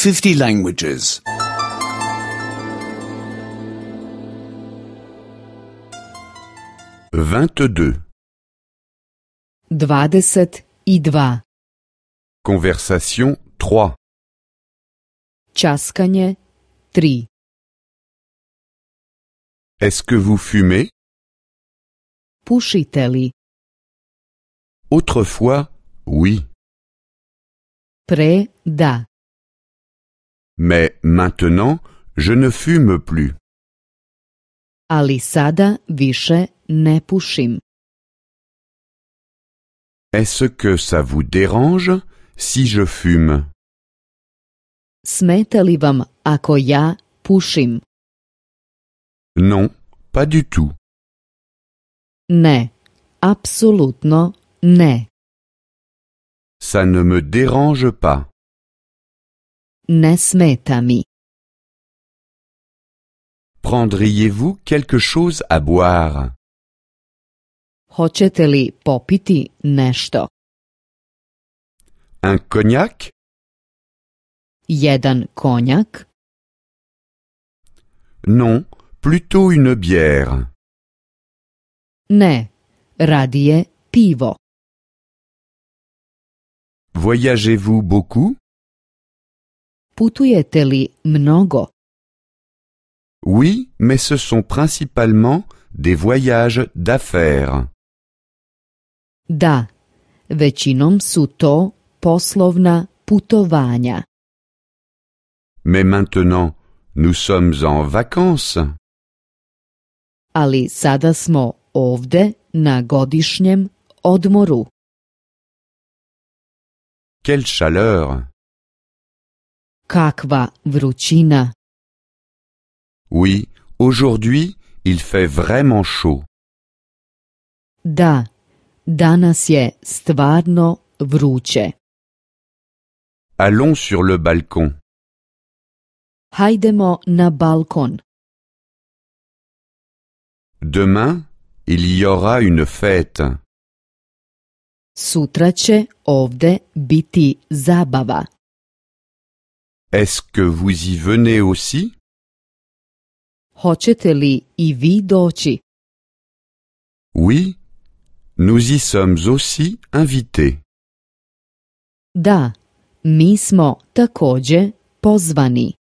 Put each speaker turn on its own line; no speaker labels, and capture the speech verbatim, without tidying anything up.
fifty languages.
vingt-deux.
dvadeset i dva.
Conversation trois.
Časkanje tri.
Est-ce que vous fumez?
Pušite li?
Autrefois, oui.
Pre da.
Mais maintenant, je ne fume plus.
Ali sada više ne pušim.
Est-ce que ça vous dérange si je fume?
Smeta li vam ako ja pušim?
Non, pas du tout.
Ne, apsolutno ne.
Ça ne me dérange pas.
Ne smeta mi.
Prendriez-vous quelque chose à boire?
Hoćete li popiti nešto?
Un cognac?
Jedan konjak?
Non, plutôt une bière.
Ne, radije pivo.
Voyagez-vous beaucoup?
Putujete li mnogo?
Oui, mais ce sont principalement des voyages d'affaires.
Da, većinom su to poslovna putovanja.
Mais maintenant, nous sommes en vacances.
Ali sada smo ovde na godišnjem odmoru.
Quelle chaleur!
Kakva vrućina!
Oui, aujourd'hui, il fait vraiment chaud.
Da, danas je stvarno vruće.
Allons sur le balcon.
Hajdemo na balkon.
Demain, il y aura une fête.
Sutra će ovde biti zabava.
Est-ce que vous y venez aussi?
Hoćete li i vi doći?
Oui, nous y sommes aussi invités.
Da, mi smo takođe pozvani.